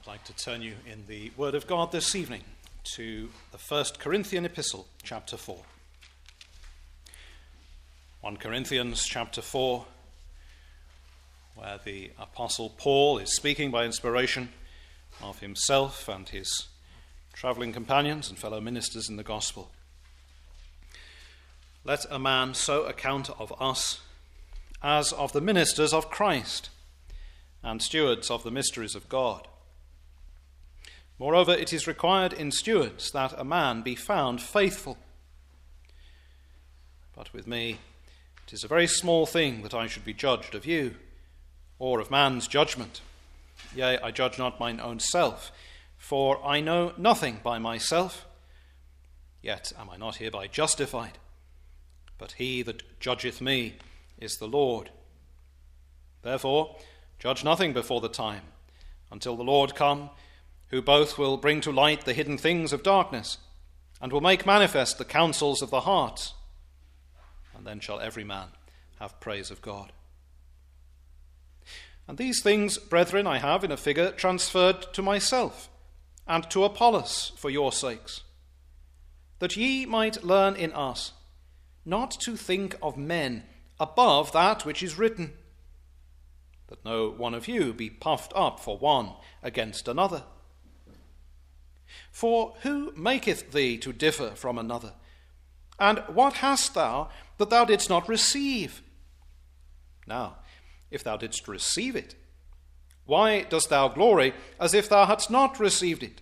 I'd like to turn you in the Word of God this evening to the 1 Corinthian epistle, chapter 4. 1 Corinthians chapter 4, where the Apostle Paul is speaking by inspiration of himself and his travelling companions and fellow ministers in the gospel. Let a man so account of us as of the ministers of Christ and stewards of the mysteries of God. Moreover, it is required in stewards that a man be found faithful. But with me, it is a very small thing that I should be judged of you, or of man's judgment. Yea, I judge not mine own self, for I know nothing by myself. Yet am I not hereby justified, but he that judgeth me is the Lord. Therefore, judge nothing before the time, until the Lord come, who both will bring to light the hidden things of darkness, and will make manifest the counsels of the heart. And then shall every man have praise of God. And these things, brethren, I have in a figure transferred to myself, and to Apollos for your sakes, that ye might learn in us not to think of men above that which is written, that no one of you be puffed up for one against another. For who maketh thee to differ from another? And what hast thou that thou didst not receive? Now, if thou didst receive it, why dost thou glory as if thou hadst not received it?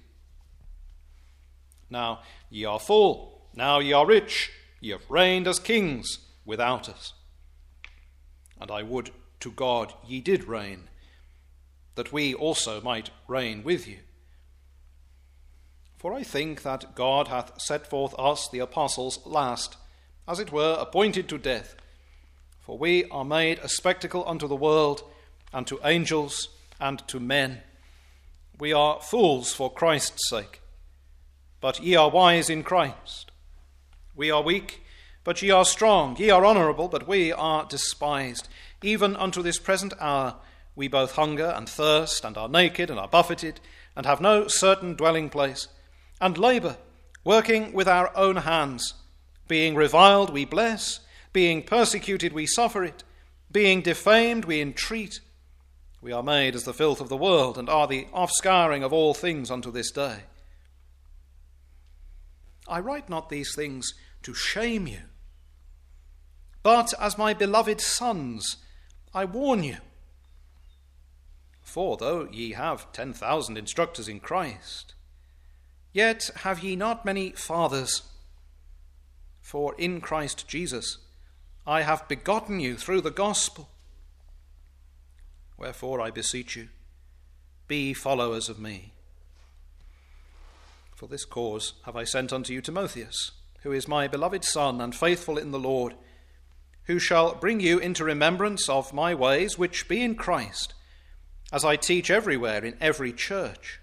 Now ye are full, now ye are rich, ye have reigned as kings without us. And I would to God ye did reign, that we also might reign with you. For I think that God hath set forth us, the apostles, last, as it were, appointed to death. For we are made a spectacle unto the world, and to angels, and to men. We are fools for Christ's sake, but ye are wise in Christ. We are weak, but ye are strong. Ye are honourable, but we are despised. Even unto this present hour we both hunger and thirst, and are naked, and are buffeted, and have no certain dwelling place, and labour, working with our own hands. Being reviled, we bless. Being persecuted, we suffer it. Being defamed, we entreat. We are made as the filth of the world, and are the offscouring of all things unto this day. I write not these things to shame you, but as my beloved sons, I warn you. For though ye have 10,000 instructors in Christ, yet have ye not many fathers. For in Christ Jesus I have begotten you through the gospel. Wherefore I beseech you, be followers of me. For this cause have I sent unto you Timotheus, who is my beloved son and faithful in the Lord, who shall bring you into remembrance of my ways which be in Christ, as I teach everywhere in every church.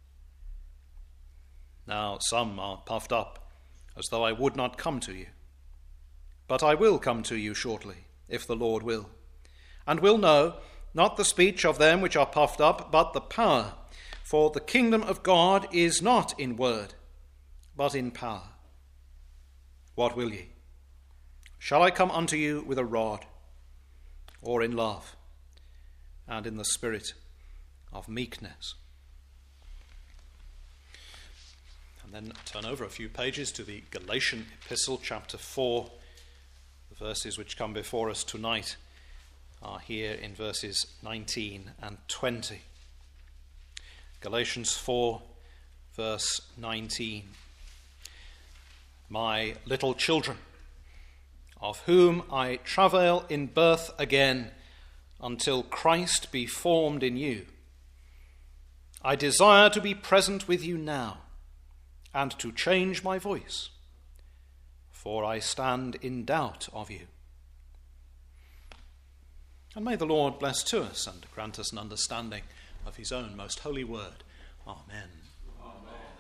Now some are puffed up, as though I would not come to you. But I will come to you shortly, if the Lord will, and will know, not the speech of them which are puffed up, but the power. For the kingdom of God is not in word, but in power. What will ye? Shall I come unto you with a rod, or in love, and in the spirit of meekness? And then turn over a few pages to the Galatian epistle, chapter 4. The verses which come before us tonight are here in verses 19 and 20. Galatians 4, verse 19. My little children, of whom I travail in birth again, until Christ be formed in you. I desire to be present with you now, and to change my voice, for I stand in doubt of you. And may the Lord bless to us and grant us an understanding of his own most holy word. Amen. Amen.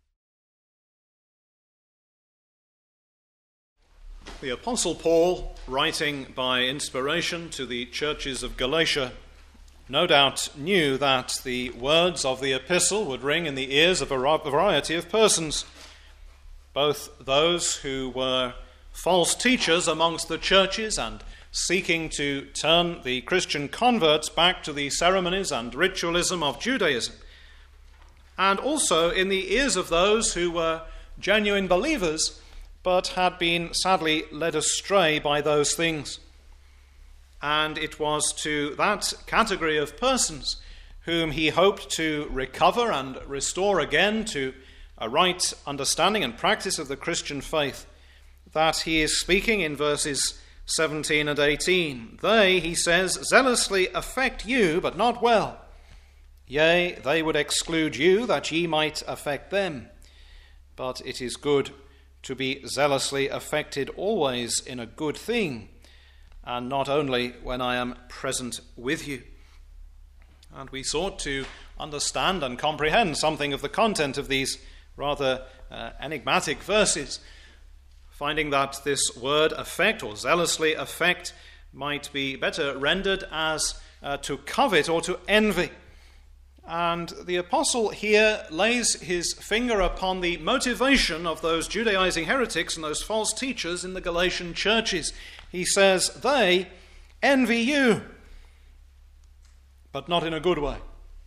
The Apostle Paul, writing by inspiration to the churches of Galatia, no doubt knew that the words of the epistle would ring in the ears of a variety of persons, both those who were false teachers amongst the churches and seeking to turn the Christian converts back to the ceremonies and ritualism of Judaism, and also in the ears of those who were genuine believers but had been sadly led astray by those things. And it was to that category of persons whom he hoped to recover and restore again to a right understanding and practice of the Christian faith that he is speaking in verses 17 and 18. They, he says, zealously affect you, but not well. Yea, they would exclude you, that ye might affect them. But it is good to be zealously affected always in a good thing, and not only when I am present with you. And we sought to understand and comprehend something of the content of these rather enigmatic verses, finding that this word affect or zealously affect might be better rendered as to covet or to envy. And the apostle here lays his finger upon the motivation of those Judaizing heretics and those false teachers in the Galatian churches. He says, they envy you, but not in a good way.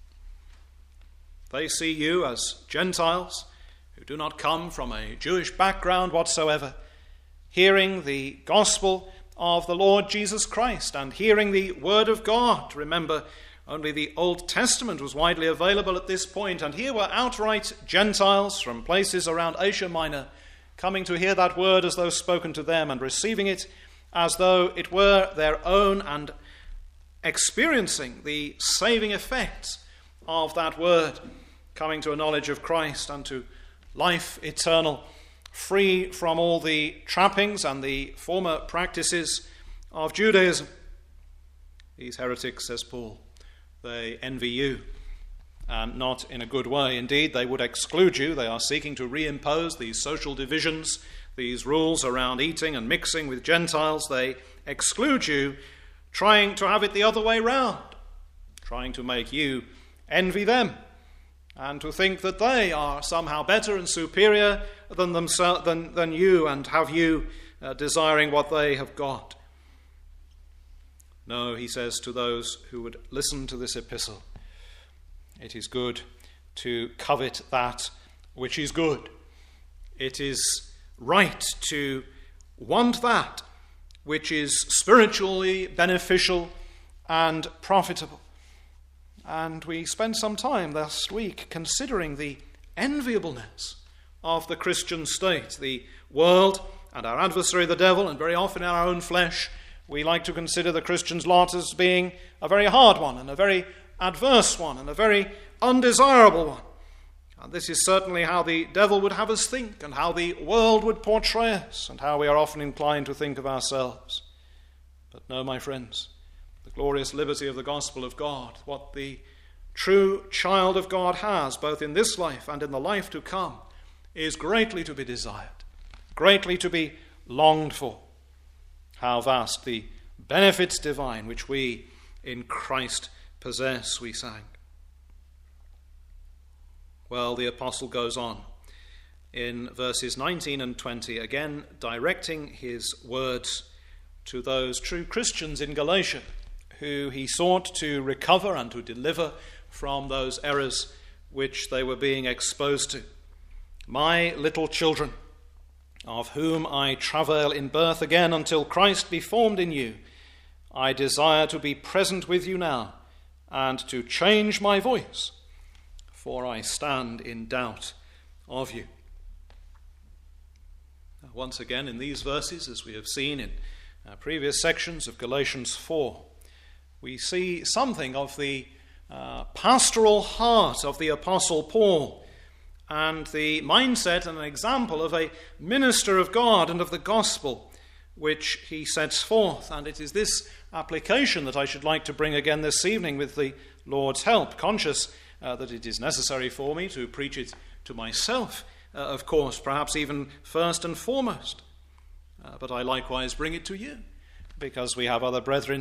They see you as Gentiles who do not come from a Jewish background whatsoever, hearing the gospel of the Lord Jesus Christ and hearing the word of God. Remember, only the Old Testament was widely available at this point, and here were outright Gentiles from places around Asia Minor coming to hear that word as though spoken to them and receiving it as though it were their own and experiencing the saving effects of that word, coming to a knowledge of Christ and to life eternal, free from all the trappings and the former practices of Judaism. These heretics, says Paul, they envy you, and not in a good way. Indeed, they would exclude you. They are seeking to reimpose these social divisions, these rules around eating and mixing with Gentiles. They exclude you, trying to have it the other way round, trying to make you envy them and to think that they are somehow better and superior than you, and have you desiring what they have got. No, he says to those who would listen to this epistle, it is good to covet that which is good. It is right to want that which is spiritually beneficial and profitable. And we spent some time last week considering the enviableness of the Christian state. The world and our adversary, the devil, and very often our own flesh, we like to consider the Christian's lot as being a very hard one and a very adverse one and a very undesirable one. And this is certainly how the devil would have us think, and how the world would portray us, and how we are often inclined to think of ourselves. But no, my friends, the glorious liberty of the gospel of God, what the true child of God has, both in this life and in the life to come, is greatly to be desired, greatly to be longed for. How vast the benefits divine which we in Christ possess, we sang. Well, the apostle goes on in verses 19 and 20, again directing his words to those true Christians in Galatia who he sought to recover and to deliver from those errors which they were being exposed to. My little children, of whom I travail in birth again until Christ be formed in you, I desire to be present with you now and to change my voice, for I stand in doubt of you. Once again, in these verses, as we have seen in previous sections of Galatians 4, we see something of the pastoral heart of the Apostle Paul, and the mindset and an example of a minister of God and of the gospel which he sets forth. And it is this application that I should like to bring again this evening with the Lord's help, conscious that it is necessary for me to preach it to myself, of course, perhaps even first and foremost. But I likewise bring it to you, because we have other brethren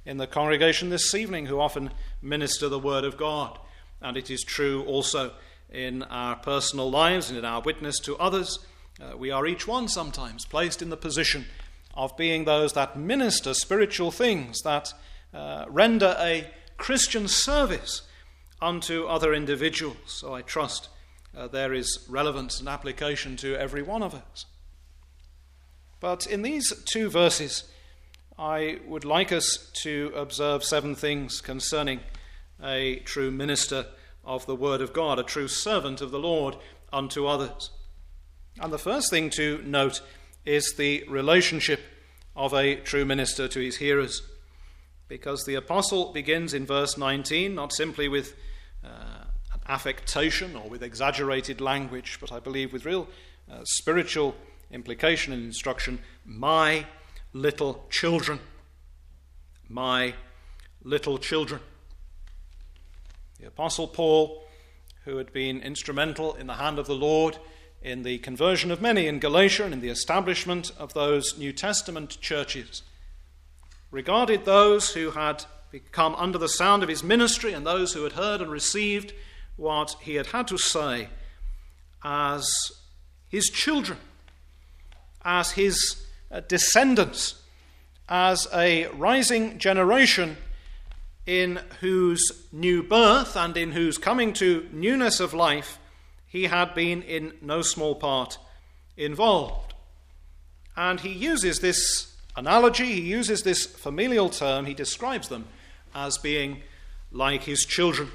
in the congregation this evening who often minister the word of God. And it is true also in our personal lives and in our witness to others. We are each one sometimes placed in the position of being those that minister spiritual things, that render a Christian service unto other individuals. So I trust there is relevance and application to every one of us. But in these two verses, I would like us to observe 7 things concerning a true minister of the word of God, a true servant of the Lord unto others. And the first thing to note is the relationship of a true minister to his hearers, because the apostle begins in verse 19 not simply with an affectation or with exaggerated language, but I believe with real spiritual implication and instruction. My little children, my little children. The Apostle Paul, who had been instrumental in the hand of the Lord in the conversion of many in Galatia and in the establishment of those New Testament churches, regarded those who had become under the sound of his ministry and those who had heard and received what he had to say as his children, as his descendants, as a rising generation in whose new birth and in whose coming to newness of life he had been in no small part involved. And he uses this analogy, he uses this familial term, he describes them as being like his children.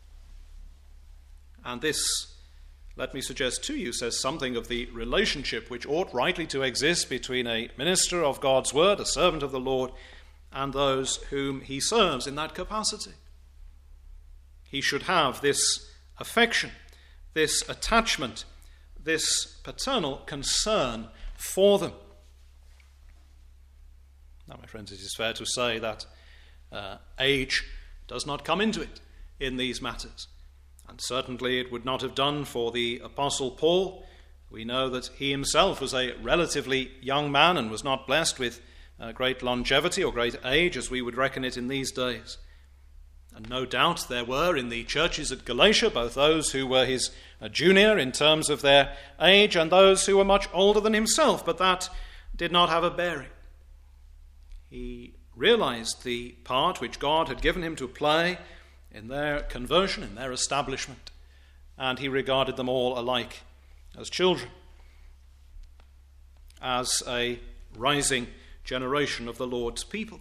And this, let me suggest to you, says something of the relationship which ought rightly to exist between a minister of God's word, a servant of the Lord, and those whom he serves in that capacity. He should have this affection, this attachment, this paternal concern for them. Now, my friends, it is fair to say that age does not come into it in these matters. And certainly it would not have done for the Apostle Paul. We know that he himself was a relatively young man and was not blessed with great longevity or great age as we would reckon it in these days. And no doubt there were in the churches at Galatia both those who were his junior in terms of their age and those who were much older than himself, but that did not have a bearing. He realized the part which God had given him to play in their conversion, in their establishment, and he regarded them all alike as children, as a rising generation of the Lord's people.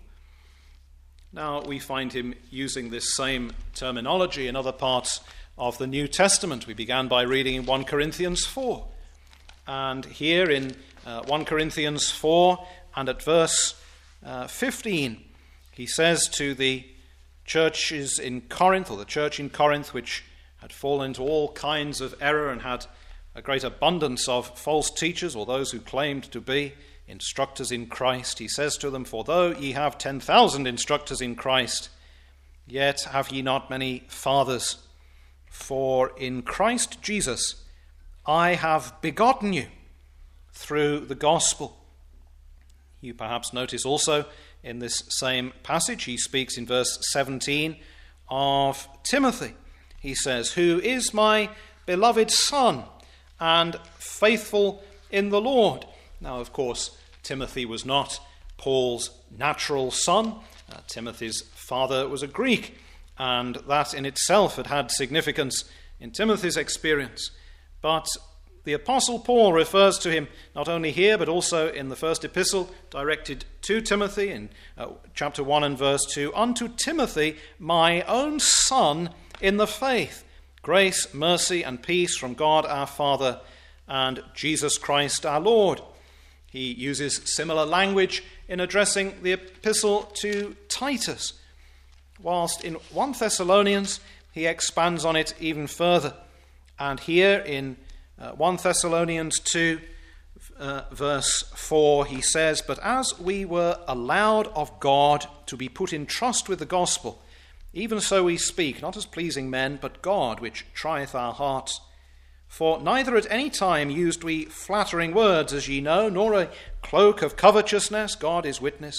Now we find him using this same terminology in other parts of the New Testament. We began by reading in 1 Corinthians 4, and here in 1 Corinthians 4 and at verse 15, he says to the churches in Corinth, or the church in Corinth, which had fallen into all kinds of error and had a great abundance of false teachers, or those who claimed to be instructors in Christ, he says to them, For though ye have 10,000 instructors in Christ, yet have ye not many fathers. For in Christ Jesus I have begotten you through the gospel. You perhaps notice also in this same passage, he speaks in verse 17 of Timothy. He says, Who is my beloved son and faithful in the Lord. Now, of course, Timothy was not Paul's natural son. Timothy's father was a Greek, and that in itself had significance in Timothy's experience. But the Apostle Paul refers to him not only here, but also in the first epistle directed to Timothy in chapter 1 and verse 2, Unto Timothy, my own son in the faith, grace, mercy, and peace from God our Father and Jesus Christ our Lord. He uses similar language in addressing the epistle to Titus, whilst in 1 Thessalonians he expands on it even further. And here in 1 Thessalonians 2, verse 4, he says, But as we were allowed of God to be put in trust with the gospel, even so we speak, not as pleasing men, but God, which trieth our hearts. For neither at any time used we flattering words, as ye know, nor a cloak of covetousness, God is witness,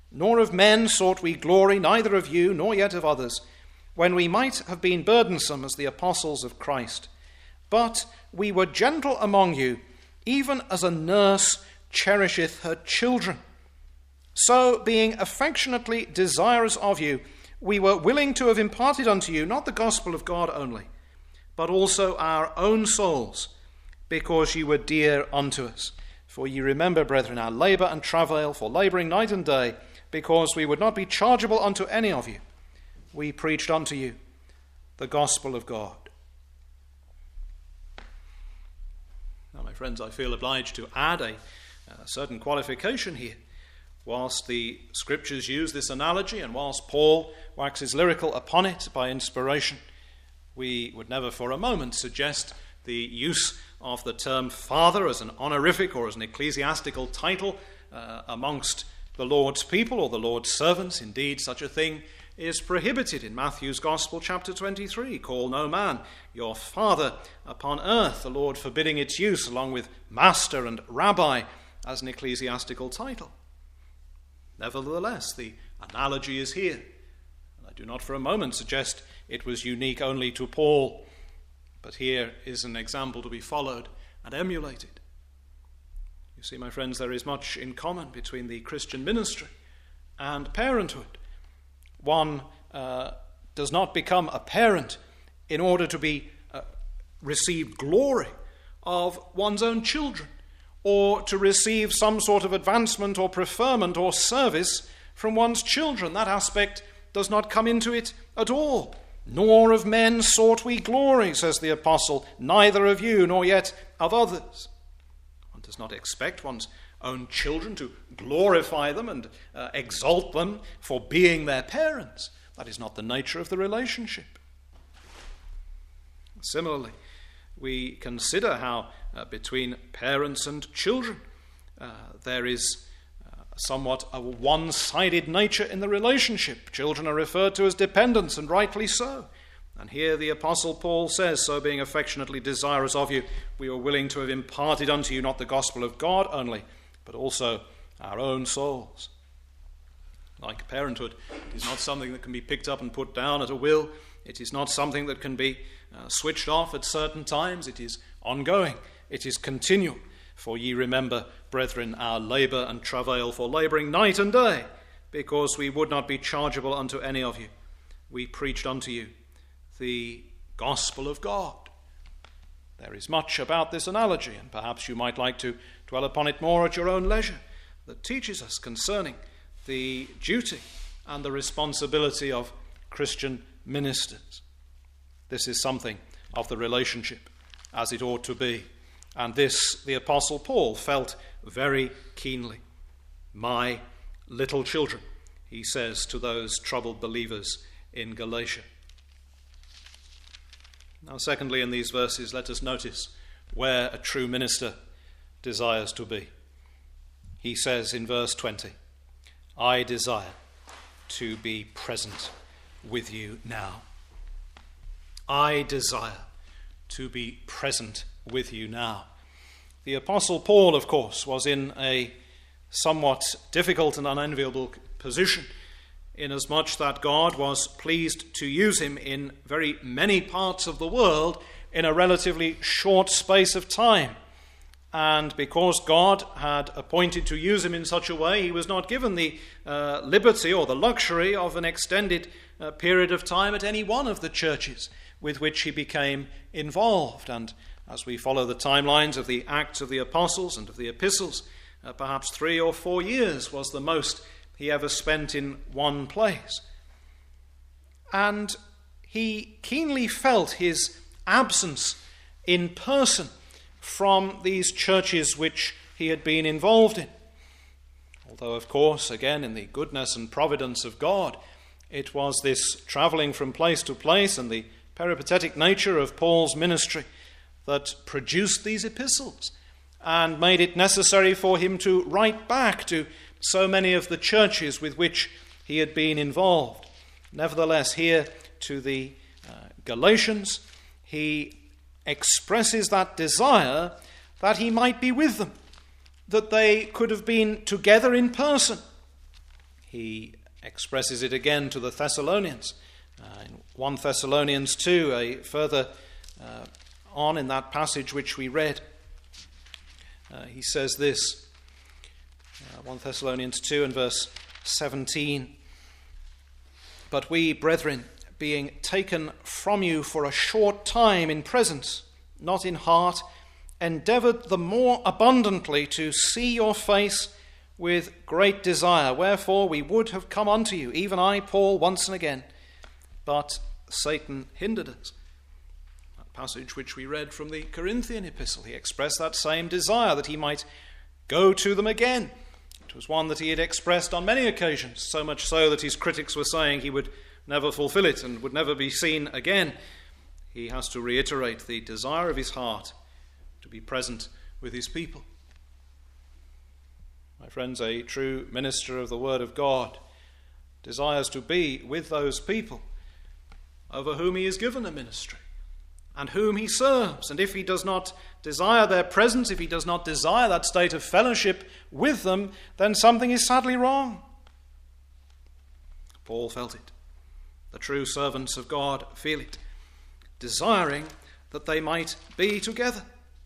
Nor of men sought we glory, neither of you, nor yet of others, when we might have been burdensome as the apostles of Christ. But we were gentle among you, even as a nurse cherisheth her children. So, being affectionately desirous of you, we were willing to have imparted unto you not the gospel of God only, but also our own souls, because ye were dear unto us. For ye remember, brethren, our labour and travail, for labouring night and day, because we would not be chargeable unto any of you. We preached unto you the gospel of God. Now, my friends, I feel obliged to add a certain qualification here. Whilst the scriptures use this analogy, and whilst Paul waxes lyrical upon it by inspiration, we would never for a moment suggest the use of the term father as an honorific or as an ecclesiastical title amongst the Lord's people or the Lord's servants. Indeed, such a thing is prohibited in Matthew's Gospel, chapter 23. Call no man your father upon earth, the Lord forbidding its use along with master and rabbi as an ecclesiastical title. Nevertheless, the analogy is here. And I do not for a moment suggest it was unique only to Paul, but here is an example to be followed and emulated. You see, my friends, there is much in common between the Christian ministry and parenthood. One does not become a parent in order to be receive glory of one's own children, or to receive some sort of advancement or preferment or service from one's children. That aspect does not come into it at all. Nor of men sought we glory, says the apostle, neither of you, nor yet of others. One does not expect one's own children to glorify them and exalt them for being their parents. That is not the nature of the relationship. Similarly, we consider how between parents and children there is somewhat a one-sided nature in the relationship. Children are referred to as dependents, and rightly so. And here the Apostle Paul says, so being affectionately desirous of you, we were willing to have imparted unto you not the gospel of God only, but also our own souls. Like parenthood, it is not something that can be picked up and put down at a will. It is not something that can be switched off at certain times. It is ongoing. It is continual. For ye remember, brethren, our labour and travail, for labouring night and day, because we would not be chargeable unto any of you. We preached unto you the gospel of God. There is much about this analogy, and perhaps you might like to dwell upon it more at your own leisure, that teaches us concerning the duty and the responsibility of Christian ministers. This is something of the relationship as it ought to be. And this the Apostle Paul felt very keenly. My little children, he says to those troubled believers in Galatia. Now, secondly, in these verses, let us notice where a true minister desires to be. He says in verse 20, I desire to be present with you now. I desire to be present with you now. The Apostle Paul, of course, was in a somewhat difficult and unenviable position, inasmuch that God was pleased to use him in very many parts of the world in a relatively short space of time. And because God had appointed to use him in such a way, he was not given the liberty or the luxury of an extended period of time at any one of the churches with which he became involved. And as we follow the timelines of the Acts of the Apostles and of the epistles, perhaps 3 or 4 years was the most he ever spent in one place. And he keenly felt his absence in person from these churches which he had been involved in. Although, of course, again, in the goodness and providence of God, it was this travelling from place to place and the peripatetic nature of Paul's ministry that produced these epistles and made it necessary for him to write back to so many of the churches with which he had been involved. Nevertheless, here to the Galatians, he expresses that desire that he might be with them, that they could have been together in person. he expresses it again to the Thessalonians. In 1 Thessalonians 2, further on in that passage which we read, he says this, 1 Thessalonians 2 and verse 17, "But we, brethren, being taken from you for a short time in presence, not in heart, endeavoured the more abundantly to see your face with great desire. Wherefore we would have come unto you, even I, Paul, once and again. But Satan hindered us." That passage which we read from the Corinthian epistle, he expressed that same desire that he might go to them again. It was one that he had expressed on many occasions, so much so that his critics were saying he would never fulfill it and would never be seen again. He has to reiterate the desire of his heart to be present with his people. My friends, a true minister of the Word of God desires to be with those people over whom he is given a ministry and whom he serves. And if he does not desire their presence, if he does not desire that state of fellowship with them, then something is sadly wrong. Paul felt it. The true servants of God feel it, desiring that they might be together.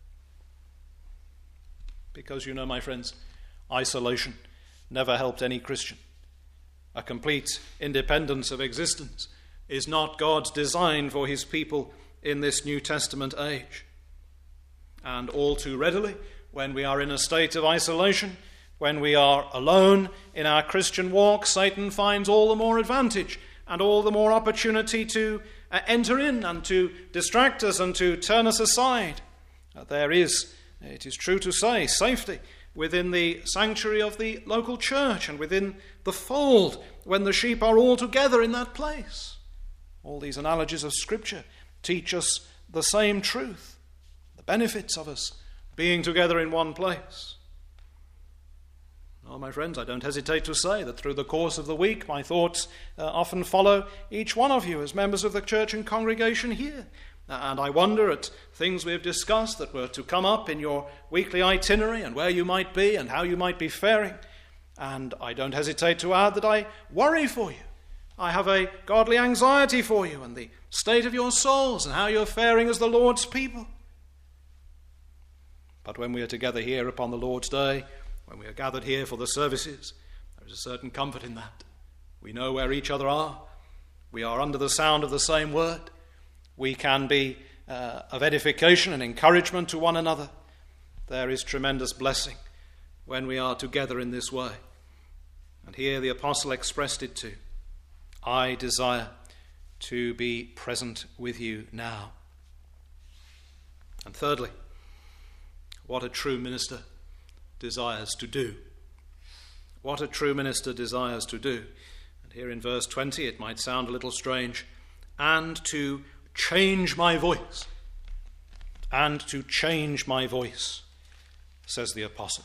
Because you know, my friends, isolation never helped any Christian. A complete independence of existence is not God's design for his people in this New Testament age. And all too readily, when we are in a state of isolation, when we are alone in our Christian walk, Satan finds all the more advantage and all the more opportunity to enter in and to distract us and to turn us aside. There is, it is true to say, safety within the sanctuary of the local church and within the fold when the sheep are all together in that place. All these analogies of Scripture teach us the same truth, the benefits of us being together in one place. Oh, my friends, I don't hesitate to say that through the course of the week my thoughts often follow each one of you as members of the church and congregation here. And I wonder at things we have discussed that were to come up in your weekly itinerary and where you might be and how you might be faring. And I don't hesitate to add that I worry for you. I have a godly anxiety for you and the state of your souls and how you're faring as the Lord's people. But when we are together here upon the Lord's Day, when we are gathered here for the services, there is a certain comfort in that. We know where each other are. We are under the sound of the same word. We can be of edification and encouragement to one another. There is tremendous blessing when we are together in this way. And here the apostle expressed it too. I desire to be present with you now. And thirdly, what a true minister desires to do. What a true minister desires to do. And here in verse 20 it might sound a little strange. And to change my voice. And to change my voice, says the apostle.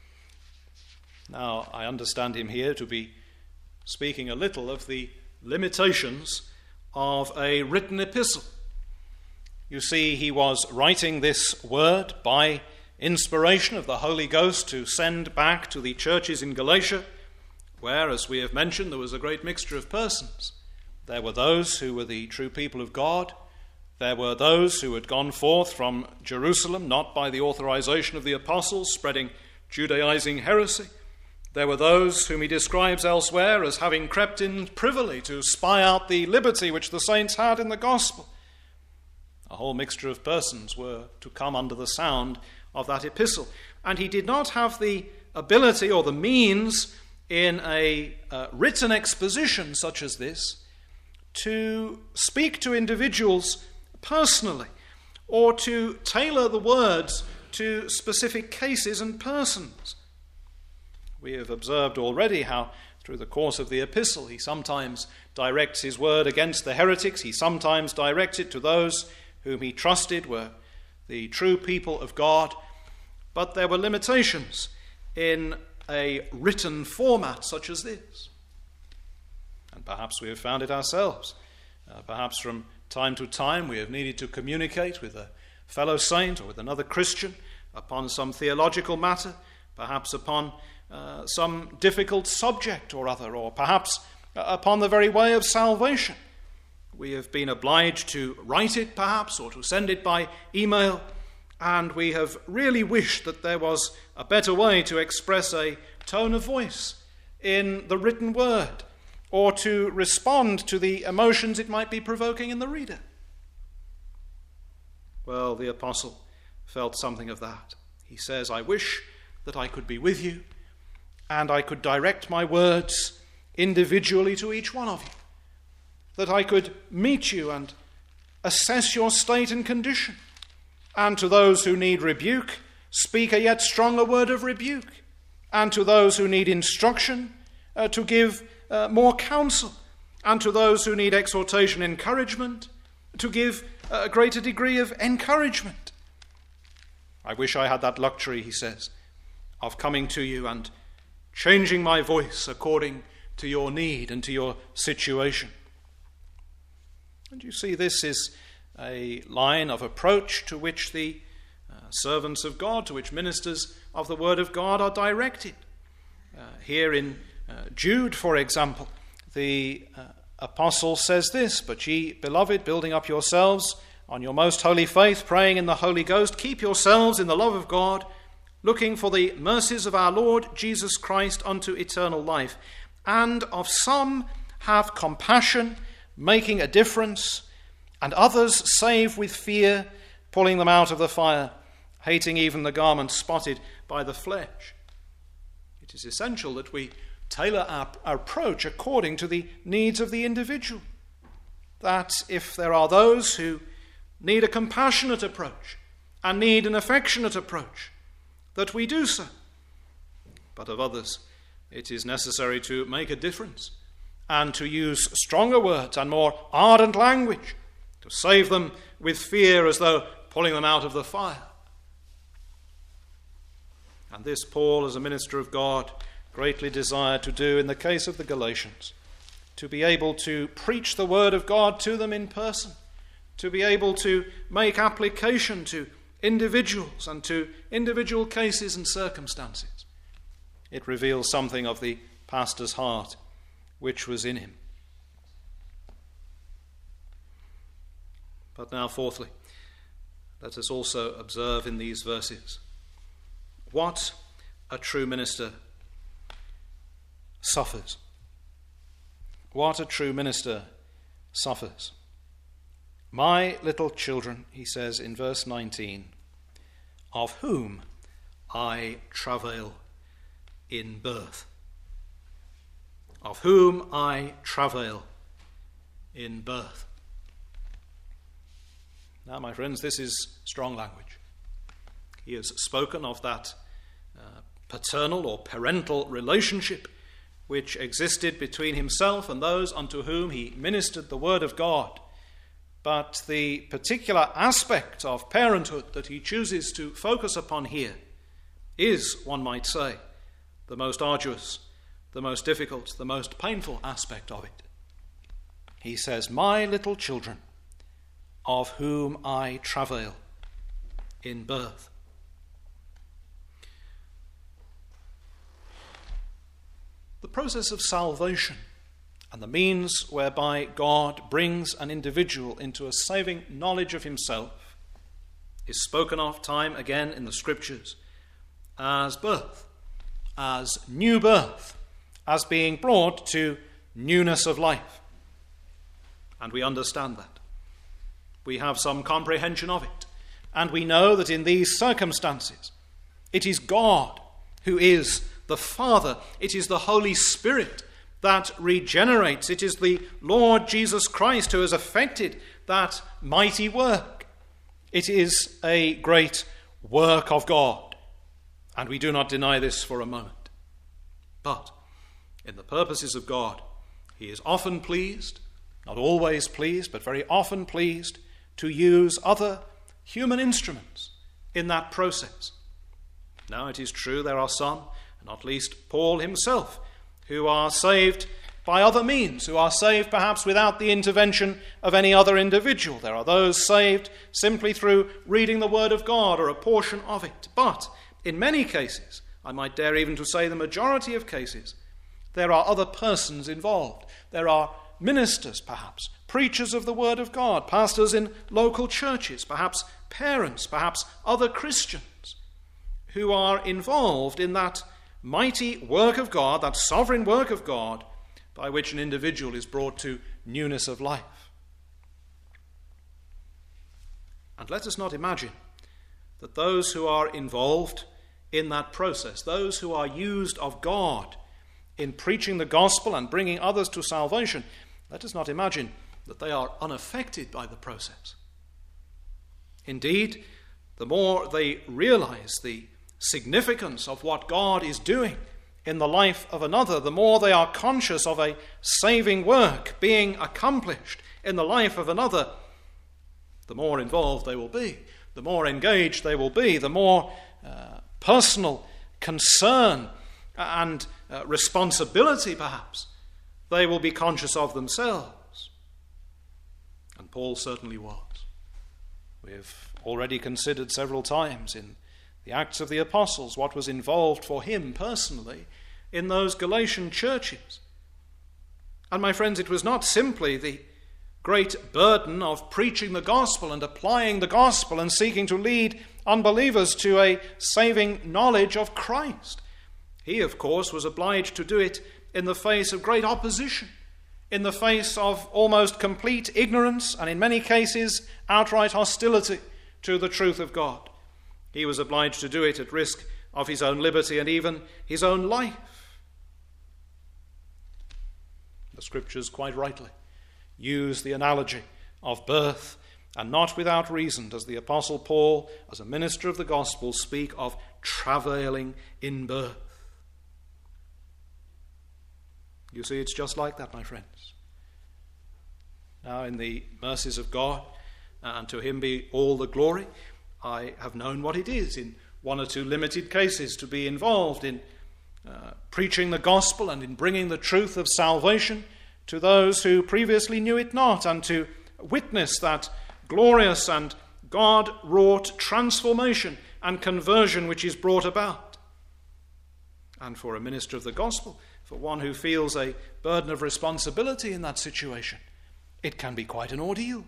Now, I understand him here to be speaking a little of the limitations of a written epistle. You see, he was writing this word by inspiration of the Holy Ghost to send back to the churches in Galatia, where, as we have mentioned, there was a great mixture of persons. There were those who were the true people of God. There were those who had gone forth from Jerusalem, not by the authorization of the apostles, spreading Judaizing heresy. There were those whom he describes elsewhere as having crept in privily to spy out the liberty which the saints had in the gospel. A whole mixture of persons were to come under the sound of that epistle. And he did not have the ability or the means in a written exposition such as this to speak to individuals personally or to tailor the words to specific cases and persons. We have observed already how through the course of the epistle he sometimes directs his word against the heretics, he sometimes directs it to those whom he trusted were the true people of God, but there were limitations in a written format such as this. And perhaps we have found it ourselves. Perhaps from time to time we have needed to communicate with a fellow saint or with another Christian upon some theological matter, perhaps upon some difficult subject or other, or perhaps upon the very way of salvation. We have been obliged to write it, perhaps, or to send it by email, and we have really wished that there was a better way to express a tone of voice in the written word, or to respond to the emotions it might be provoking in the reader. Well, the apostle felt something of that. He says, I wish that I could be with you, and I could direct my words individually to each one of you, that I could meet you and assess your state and condition, and to those who need rebuke, speak a yet stronger word of rebuke, and to those who need instruction, to give more counsel, and to those who need exhortation, encouragement, to give a greater degree of encouragement. I wish I had that luxury, he says, of coming to you and changing my voice according to your need and to your situation. And you see, this is a line of approach to which the servants of God, to which ministers of the Word of God are directed. Here in Jude, for example, the apostle says this, but ye, beloved, building up yourselves on your most holy faith, praying in the Holy Ghost, keep yourselves in the love of God, looking for the mercies of our Lord Jesus Christ unto eternal life. And of some have compassion, making a difference, and others save with fear, pulling them out of the fire, hating even the garment spotted by the flesh. It is essential that we tailor our approach according to the needs of the individual. That if there are those who need a compassionate approach and need an affectionate approach, that we do so. But of others, it is necessary to make a difference and to use stronger words and more ardent language to save them with fear as though pulling them out of the fire. And this Paul, as a minister of God, greatly desired to do in the case of the Galatians, to be able to preach the word of God to them in person, to be able to make application to individuals and to individual cases and circumstances. It reveals something of the pastor's heart which was in him. But now, fourthly, let us also observe in these verses what a true minister suffers. What a true minister suffers. My little children, he says in verse 19, of whom I travail in birth. Of whom I travail in birth. Now, my friends, this is strong language. He has spoken of that paternal or parental relationship which existed between himself and those unto whom he ministered the word of God. But the particular aspect of parenthood that he chooses to focus upon here is, one might say, the most arduous, the most difficult, the most painful aspect of it. He says, my little children, of whom I travail in birth. The process of salvation and the means whereby God brings an individual into a saving knowledge of himself is spoken of time again in the Scriptures as birth, as new birth, as being brought to newness of life. And we understand that. We have some comprehension of it. And we know that in these circumstances, it is God who is the Father. It is the Holy Spirit that regenerates. It is the Lord Jesus Christ who has effected that mighty work. It is a great work of God, and we do not deny this for a moment. But in the purposes of God, he is often pleased, not always pleased, but very often pleased to use other human instruments in that process. Now, it is true there are some, not least Paul himself, who are saved by other means, who are saved perhaps without the intervention of any other individual. There are those saved simply through reading the Word of God or a portion of it. But in many cases, I might dare even to say the majority of cases, there are other persons involved. There are ministers, perhaps, preachers of the Word of God, pastors in local churches, perhaps parents, perhaps other Christians who are involved in that mighty work of God, that sovereign work of God, by which an individual is brought to newness of life. And let us not imagine that those who are involved in that process, those who are used of God in preaching the gospel and bringing others to salvation, let us not imagine that they are unaffected by the process. Indeed, the more they realize the significance of what God is doing in the life of another, the more they are conscious of a saving work being accomplished in the life of another, the more involved they will be, the more engaged they will be, the more personal concern and responsibility, perhaps, they will be conscious of themselves. And Paul certainly was. We have already considered several times in the Acts of the Apostles what was involved for him personally in those Galatian churches. And my friends, it was not simply the great burden of preaching the gospel and applying the gospel and seeking to lead unbelievers to a saving knowledge of Christ. He, of course, was obliged to do it in the face of great opposition, in the face of almost complete ignorance, and in many cases outright hostility to the truth of God. He was obliged to do it at risk of his own liberty and even his own life. The Scriptures quite rightly use the analogy of birth, and not without reason does the Apostle Paul, as a minister of the gospel, speak of travailing in birth. You see, it's just like that, my friends. Now, in the mercies of God, and to him be all the glory, I have known what it is in one or two limited cases to be involved in preaching the gospel and in bringing the truth of salvation to those who previously knew it not, and to witness that glorious and God-wrought transformation and conversion which is brought about. And for a minister of the gospel, for one who feels a burden of responsibility in that situation, it can be quite an ordeal.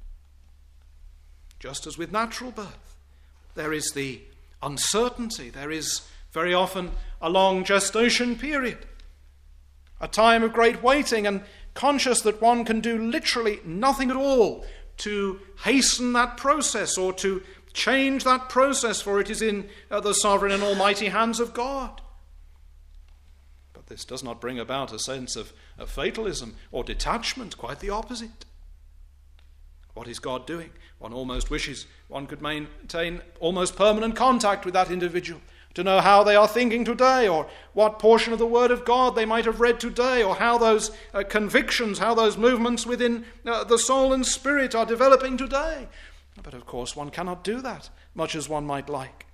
Just as with natural birth, there is the uncertainty, there is very often a long gestation period, a time of great waiting, and conscious that one can do literally nothing at all to hasten that process or to change that process, for it is in the sovereign and almighty hands of God. But this does not bring about a sense of fatalism or detachment, quite the opposite. What is God doing? One almost wishes one could maintain almost permanent contact with that individual, to know how they are thinking today, or what portion of the Word of God they might have read today, or how those convictions, how those movements within the soul and spirit are developing today. But of course one cannot do that, much as one might like.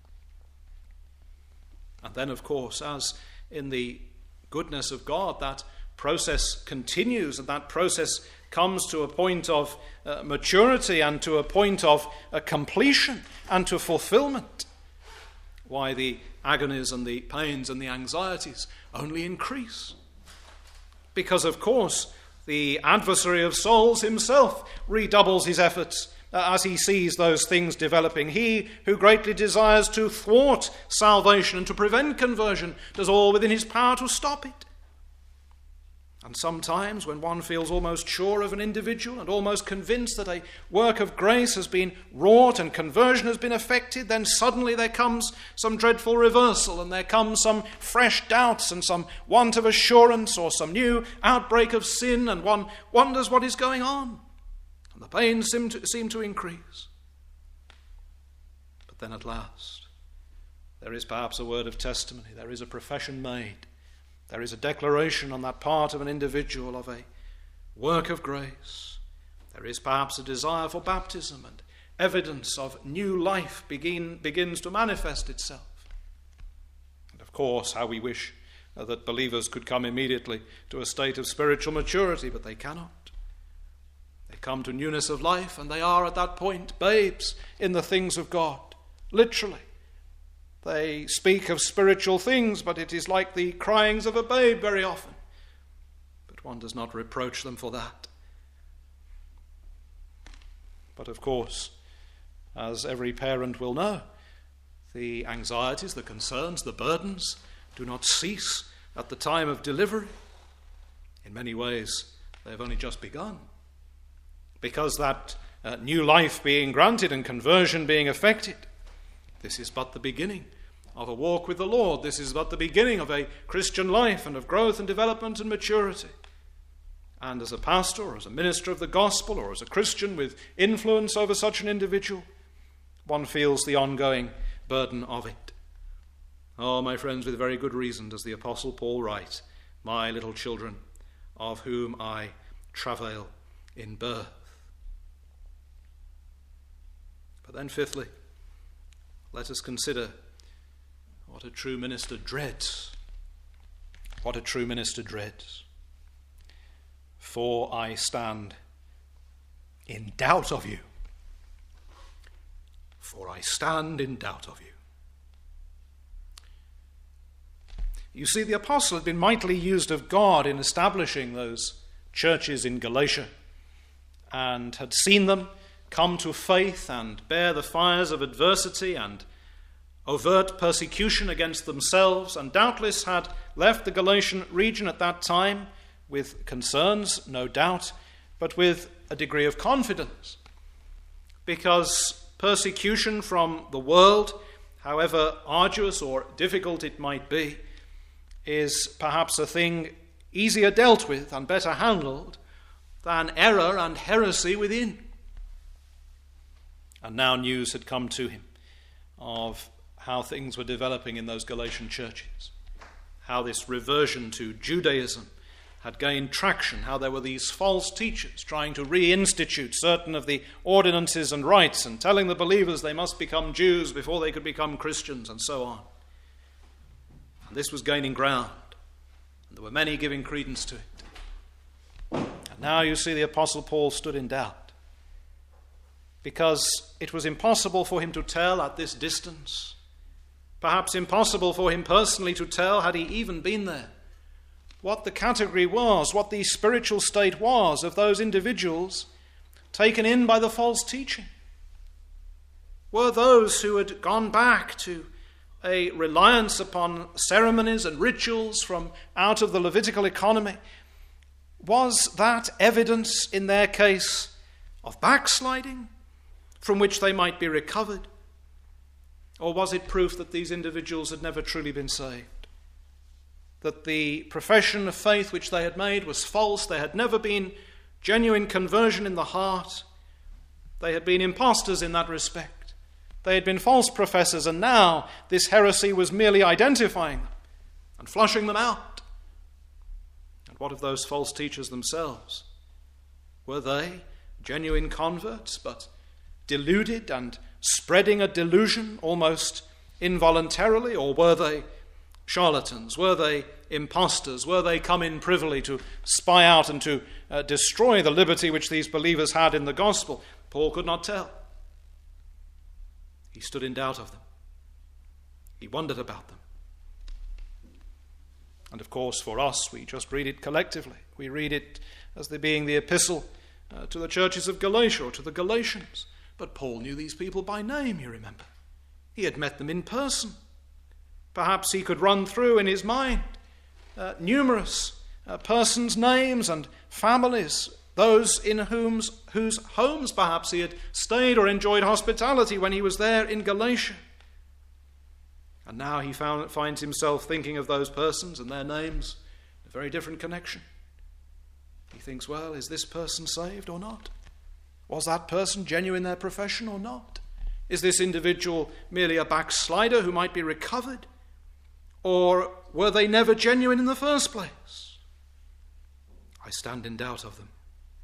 And then, of course, as in the goodness of God, that process continues, and that process comes to a point of maturity and to a point of completion and to fulfillment. Why, the agonies and the pains and the anxieties only increase. Because, of course, the adversary of souls himself redoubles his efforts as he sees those things developing. He who greatly desires to thwart salvation and to prevent conversion does all within his power to stop it. And sometimes when one feels almost sure of an individual and almost convinced that a work of grace has been wrought and conversion has been effected, then suddenly there comes some dreadful reversal, and there comes some fresh doubts and some want of assurance, or some new outbreak of sin, and one wonders what is going on. And the pains seem to increase. But then at last, there is perhaps a word of testimony, there is a profession made. There is a declaration on that part of an individual of a work of grace. There is perhaps a desire for baptism, and evidence of new life begins to manifest itself. And of course, how we wish that believers could come immediately to a state of spiritual maturity, but they cannot. They come to newness of life, and they are at that point babes in the things of God, literally. They speak of spiritual things, but it is like the cryings of a babe very often. But one does not reproach them for that. But of course, as every parent will know, the anxieties, the concerns, the burdens do not cease at the time of delivery. In many ways, they have only just begun. Because that new life being granted and conversion being effected, this is but the beginning of a walk with the Lord. This is but the beginning of a Christian life and of growth and development and maturity. And as a pastor or as a minister of the gospel or as a Christian with influence over such an individual, one feels the ongoing burden of it. Oh, my friends, with very good reason does the Apostle Paul write, "My little children, of whom I travail in birth." But then fifthly, let us consider what a true minister dreads. What a true minister dreads. "For I stand in doubt of you." For I stand in doubt of you. You see, the apostle had been mightily used of God in establishing those churches in Galatia and had seen them come to faith and bear the fires of adversity and overt persecution against themselves, and doubtless had left the Galatian region at that time with concerns, no doubt, but with a degree of confidence, because persecution from the world, however arduous or difficult it might be, is perhaps a thing easier dealt with and better handled than error and heresy within. And now news had come to him of how things were developing in those Galatian churches, how this reversion to Judaism had gained traction, how there were these false teachers trying to reinstitute certain of the ordinances and rites and telling the believers they must become Jews before they could become Christians, and so on. And this was gaining ground, and there were many giving credence to it. And now you see the Apostle Paul stood in doubt, because it was impossible for him to tell at this distance, perhaps impossible for him personally to tell had he even been there, what the category was, what the spiritual state was of those individuals taken in by the false teaching. Were those who had gone back to a reliance upon ceremonies and rituals from out of the Levitical economy, was that evidence in their case of backsliding from which they might be recovered? Or was it proof that these individuals had never truly been saved? That the profession of faith which they had made was false? There had never been genuine conversion in the heart? They had been impostors in that respect. They had been false professors, and now this heresy was merely identifying them and flushing them out. And what of those false teachers themselves? Were they genuine converts, but deluded and spreading a delusion almost involuntarily? Or were they charlatans? Were they impostors? Were they come in privily to spy out and to destroy the liberty which these believers had in the gospel? Paul could not tell. He stood in doubt of them. He wondered about them. And of course, for us, we just read it collectively. We read it as there being the epistle to the churches of Galatia or to the Galatians. But Paul knew these people by name, you remember. He had met them in person. Perhaps he could run through in his mind numerous persons' names and families, those in whose homes perhaps he had stayed or enjoyed hospitality when he was there in Galatia. And now he finds himself thinking of those persons and their names in a very different connection. He thinks, well, is this person saved or not? Was that person genuine in their profession or not? Is this individual merely a backslider who might be recovered? Or were they never genuine in the first place? I stand in doubt of them.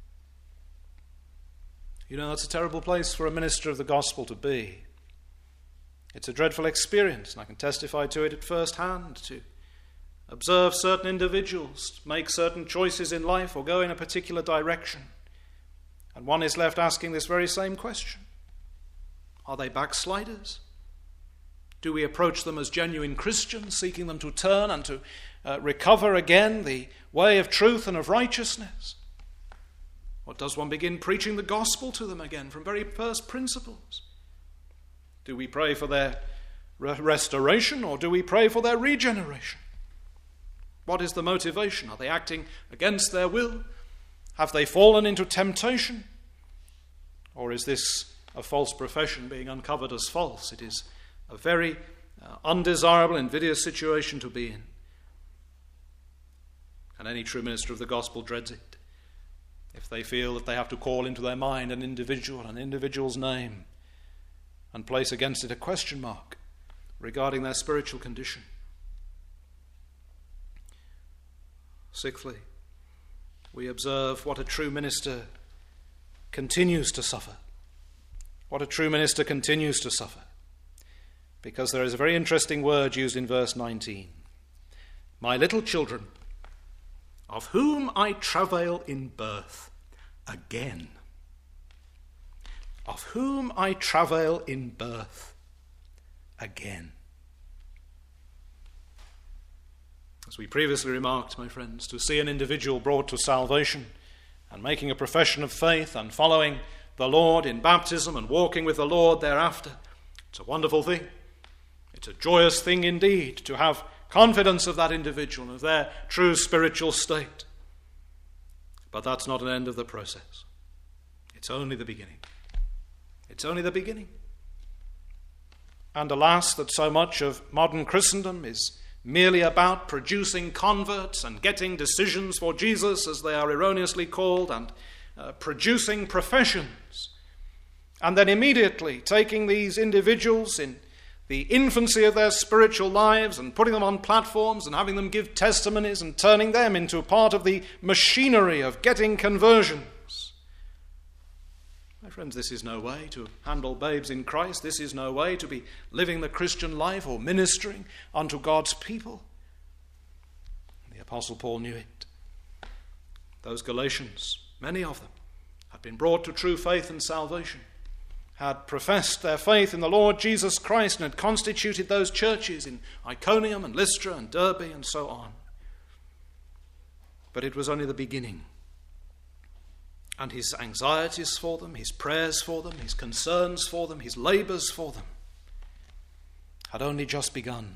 You know, that's a terrible place for a minister of the gospel to be. It's a dreadful experience, and I can testify to it at first hand, to observe certain individuals, make certain choices in life, or go in a particular direction. And one is left asking this very same question. Are they backsliders? Do we approach them as genuine Christians, seeking them to turn and to recover again the way of truth and of righteousness? Or does one begin preaching the gospel to them again from very first principles? Do we pray for their restoration, or do we pray for their regeneration? What is the motivation? Are they acting against their will? Have they fallen into temptation? Or is this a false profession being uncovered as false? It is a very undesirable, invidious situation to be in. And any true minister of the gospel dreads it. If they feel that they have to call into their mind an individual's name, and place against it a question mark regarding their spiritual condition. Sixthly, we observe what a true minister continues to suffer. What a true minister continues to suffer. Because there is a very interesting word used in verse 19. My little children, of whom I travail in birth again. Of whom I travail in birth again. As we previously remarked, my friends, to see an individual brought to salvation and making a profession of faith and following the Lord in baptism and walking with the Lord thereafter, it's a wonderful thing. It's a joyous thing indeed to have confidence of that individual and of their true spiritual state. But that's not an end of the process. It's only the beginning. It's only the beginning. And alas, that so much of modern Christendom is merely about producing converts and getting decisions for Jesus, as they are erroneously called, and producing professions. And then immediately taking these individuals in the infancy of their spiritual lives and putting them on platforms and having them give testimonies and turning them into part of the machinery of getting conversions. My friends, this is no way to handle babes in Christ. This is no way to be living the Christian life or ministering unto God's people. The Apostle Paul knew it. Those Galatians, many of them, had been brought to true faith and salvation, had professed their faith in the Lord Jesus Christ, and had constituted those churches in Iconium and Lystra and Derbe and so on. But it was only the beginning. And his anxieties for them, his prayers for them, his concerns for them, his labours for them had only just begun.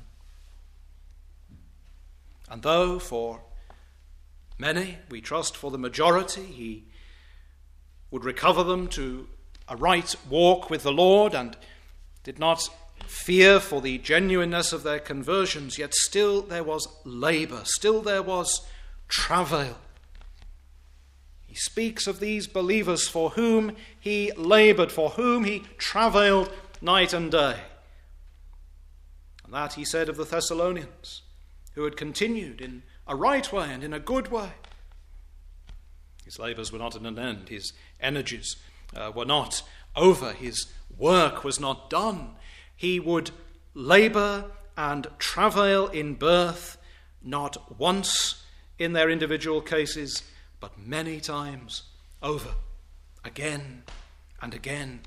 And though for many, we trust for the majority, he would recover them to a right walk with the Lord and did not fear for the genuineness of their conversions, yet still there was labour, still there was travail. He speaks of these believers for whom he laboured, for whom he travailed night and day. And that he said of the Thessalonians, who had continued in a right way and in a good way. His labours were not at an end. His energies were not over. His work was not done. He would labour and travail in birth, not once in their individual cases, but many times over, again and again.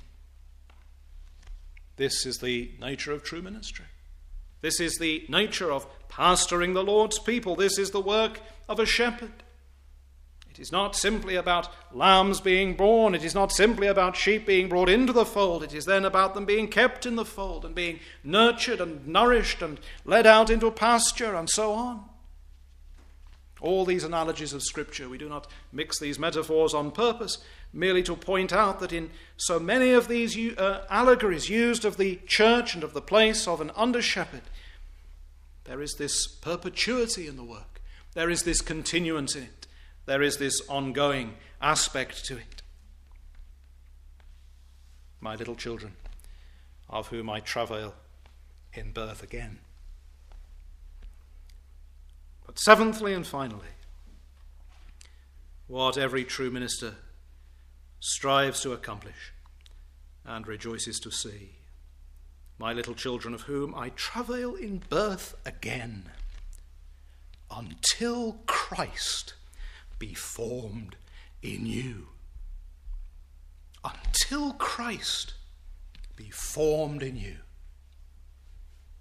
This is the nature of true ministry. This is the nature of pastoring the Lord's people. This is the work of a shepherd. It is not simply about lambs being born. It is not simply about sheep being brought into the fold. It is then about them being kept in the fold and being nurtured and nourished and led out into pasture and so on. All these analogies of Scripture, we do not mix these metaphors on purpose, merely to point out that in so many of these allegories used of the church and of the place of an under-shepherd, there is this perpetuity in the work. There is this continuance in it. There is this ongoing aspect to it. My little children, of whom I travail in birth again. But seventhly and finally, what every true minister strives to accomplish and rejoices to see. My little children, of whom I travail in birth again, until Christ be formed in you. Until Christ be formed in you.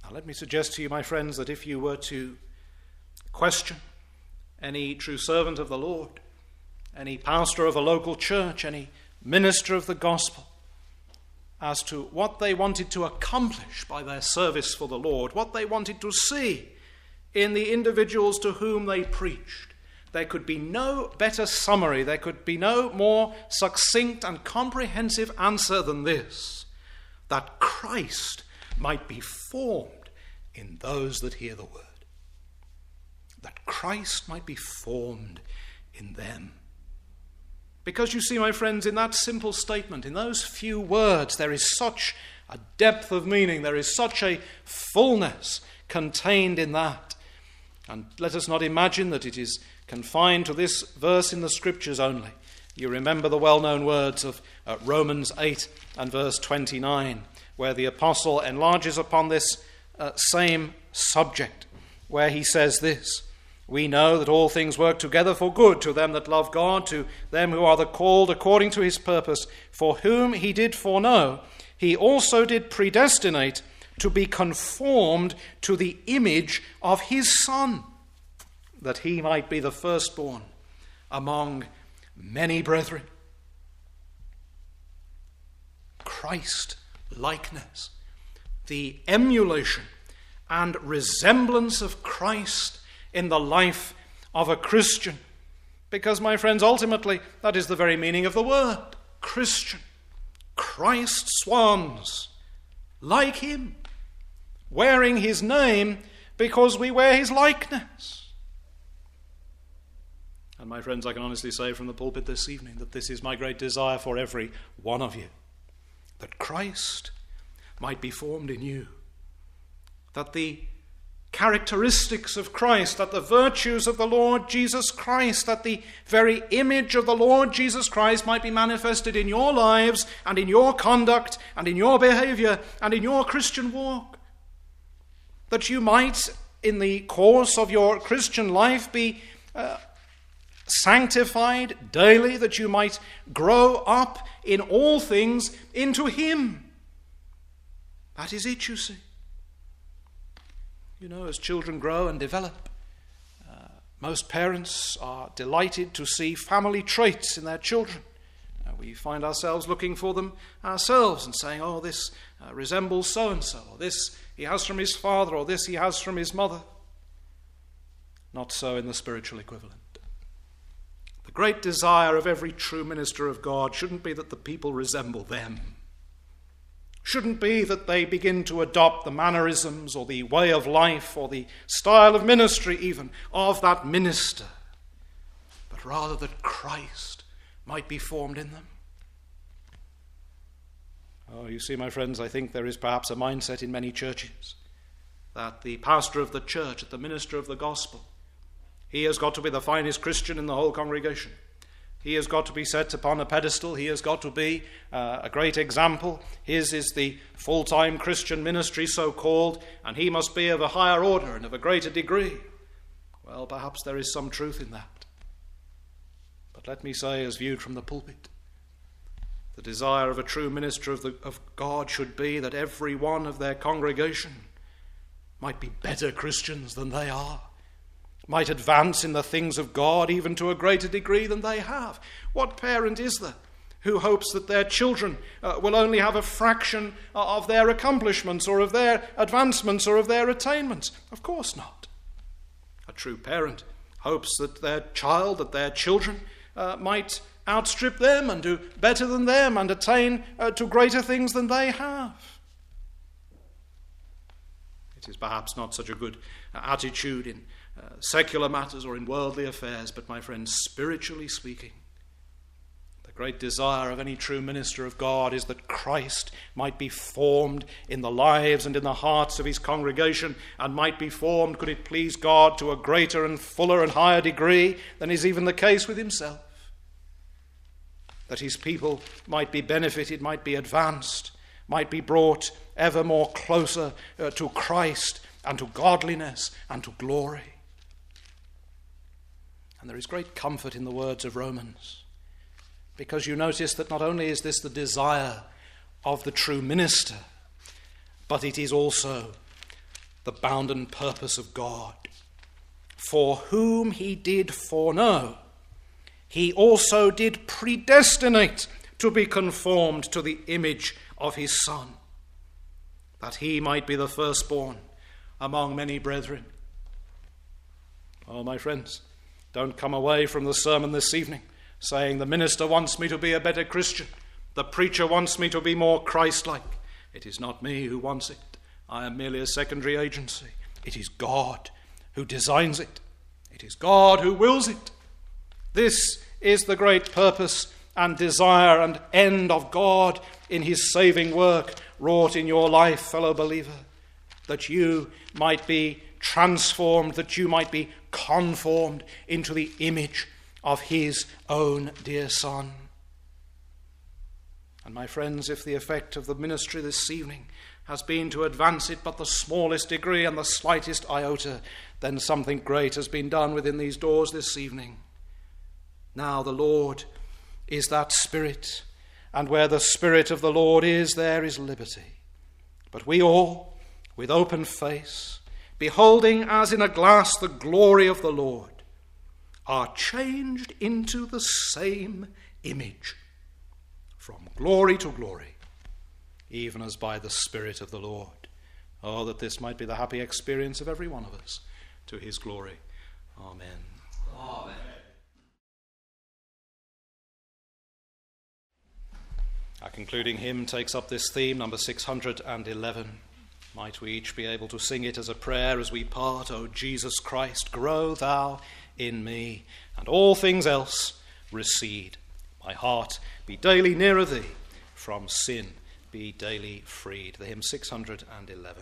Now let me suggest to you, my friends, that if you were to question any true servant of the Lord, any pastor of a local church, any minister of the gospel, as to what they wanted to accomplish by their service for the Lord, what they wanted to see in the individuals to whom they preached, there could be no better summary, there could be no more succinct and comprehensive answer than this: that Christ might be formed in those that hear the word. That Christ might be formed in them. Because you see, my friends, in that simple statement, in those few words, there is such a depth of meaning, there is such a fullness contained in that. And let us not imagine that it is confined to this verse in the Scriptures only. You remember the well-known words of Romans 8 and verse 29, where the apostle enlarges upon this same subject, where he says this: "We know that all things work together for good to them that love God, to them who are the called according to his purpose. For whom he did foreknow, he also did predestinate to be conformed to the image of his Son, that he might be the firstborn among many brethren." Christ likeness, the emulation and resemblance of Christ in the life of a Christian. Because, my friends, ultimately, that is the very meaning of the word Christian. Christ's ones, like him, wearing his name because we wear his likeness. And my friends, I can honestly say from the pulpit this evening that this is my great desire for every one of you, that Christ might be formed in you, that the characteristics of Christ, that the virtues of the Lord Jesus Christ, that the very image of the Lord Jesus Christ might be manifested in your lives and in your conduct and in your behavior and in your Christian walk. That you might, in the course of your Christian life, be sanctified daily, that you might grow up in all things into him. That is it, you see. You know, as children grow and develop, most parents are delighted to see family traits in their children. We find ourselves looking for them ourselves and saying, "Oh, this resembles so-and-so," or "this he has from his father," or "this he has from his mother." Not so in the spiritual equivalent. The great desire of every true minister of God shouldn't be that the people resemble them. Shouldn't be that they begin to adopt the mannerisms or the way of life or the style of ministry even of that minister, but rather that Christ might be formed in them. Oh, you see, my friends, I think there is perhaps a mindset in many churches that the pastor of the church, the minister of the gospel, he has got to be the finest Christian in the whole congregation. He has got to be set upon a pedestal. He has got to be a great example. His is the full-time Christian ministry, so-called, and he must be of a higher order and of a greater degree. Well, perhaps there is some truth in that. But let me say, as viewed from the pulpit, the desire of a true minister of God should be that every one of their congregation might be better Christians than they are, might advance in the things of God even to a greater degree than they have. What parent is there who hopes that their children will only have a fraction of their accomplishments or of their advancements or of their attainments? Of course not. A true parent hopes that their child, that their children might outstrip them and do better than them and attain to greater things than they have. It is perhaps not such a good attitude in secular matters or in worldly affairs, but my friends, spiritually speaking, the great desire of any true minister of God is that Christ might be formed in the lives and in the hearts of his congregation, and might be formed, could it please God, to a greater and fuller and higher degree than is even the case with himself. That his people might be benefited, might be advanced, might be brought ever more closer to Christ and to godliness and to glory. And there is great comfort in the words of Romans, because you notice that not only is this the desire of the true minister, but it is also the bounden purpose of God. For whom he did foreknow, he also did predestinate to be conformed to the image of his Son, that he might be the firstborn among many brethren. Oh, my friends, don't come away from the sermon this evening saying the minister wants me to be a better Christian, the preacher wants me to be more Christ-like. It is not me who wants it. I am merely a secondary agency. It is God who designs it. It is God who wills it. This is the great purpose and desire and end of God in his saving work wrought in your life, fellow believer, that you might be transformed, that you might be conformed into the image of his own dear Son. And my friends, if the effect of the ministry this evening has been to advance it but the smallest degree and the slightest iota, then something great has been done within these doors this evening. Now the Lord is that Spirit, and where the Spirit of the Lord is, there is liberty. But we all, with open face, beholding as in a glass the glory of the Lord, are changed into the same image, from glory to glory, even as by the Spirit of the Lord. Oh, that this might be the happy experience of every one of us, to his glory. Amen. Amen. Our concluding hymn takes up this theme, number 611. Might we each be able to sing it as a prayer as we part. O Jesus Christ, grow thou in me, and all things else recede. My heart be daily nearer thee, from sin be daily freed. The hymn 611.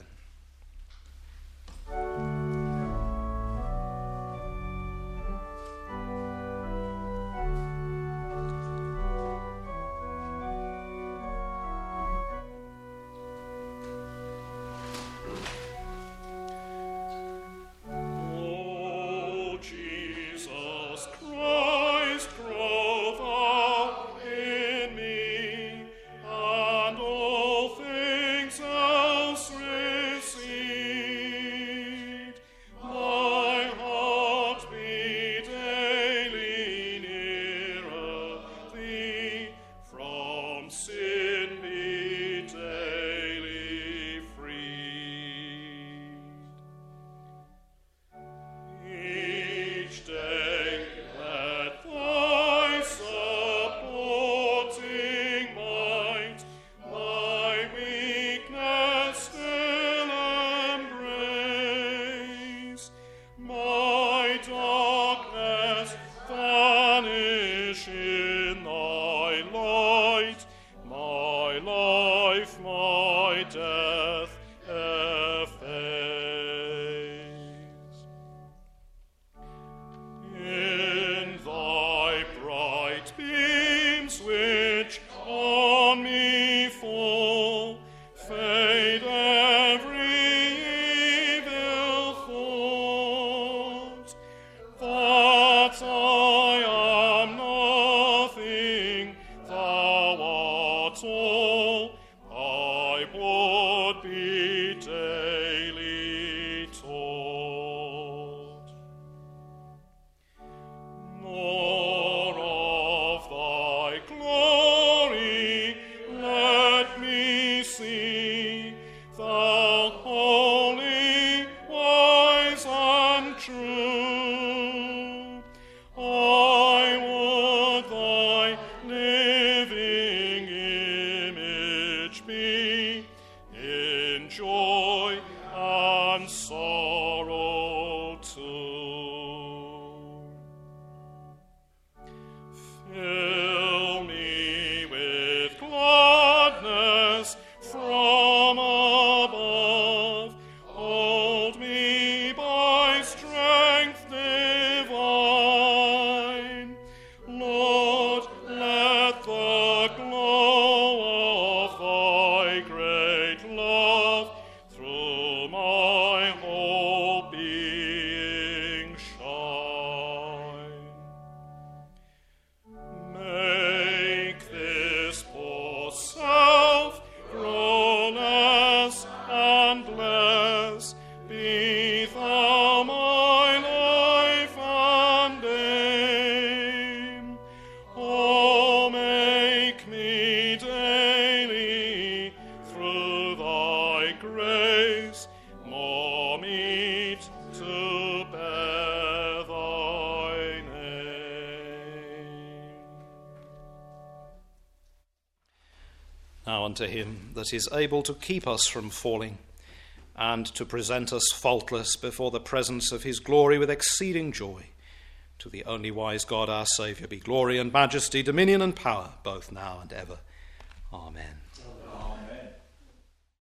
Grow less grace, more meet to bear thy name. Now unto him that is able to keep us from falling, and to present us faultless before the presence of his glory with exceeding joy, to the only wise God our Saviour be glory and majesty, dominion and power, both now and ever. Amen.